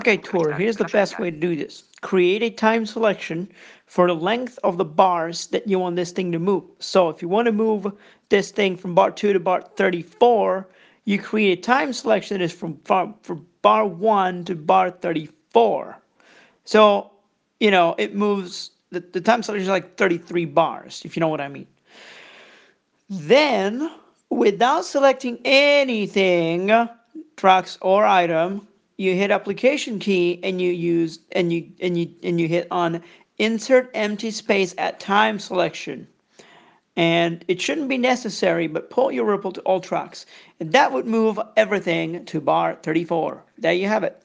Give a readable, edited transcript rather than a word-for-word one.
Okay, Tor, here's the best way to do this. Create a time selection for the length of the bars that you want this thing to move. So if you want to move this thing from bar 2 to bar 34, you create a time selection that is from bar 1 to bar 34. So, it moves, the time selection is like 33 bars, if you know what I mean. Then, without selecting anything, tracks or item, you hit application key and you use and you hit on insert empty space at time selection. And it shouldn't be necessary, but pull your ripple to all tracks. And that would move everything to bar 34. There you have it.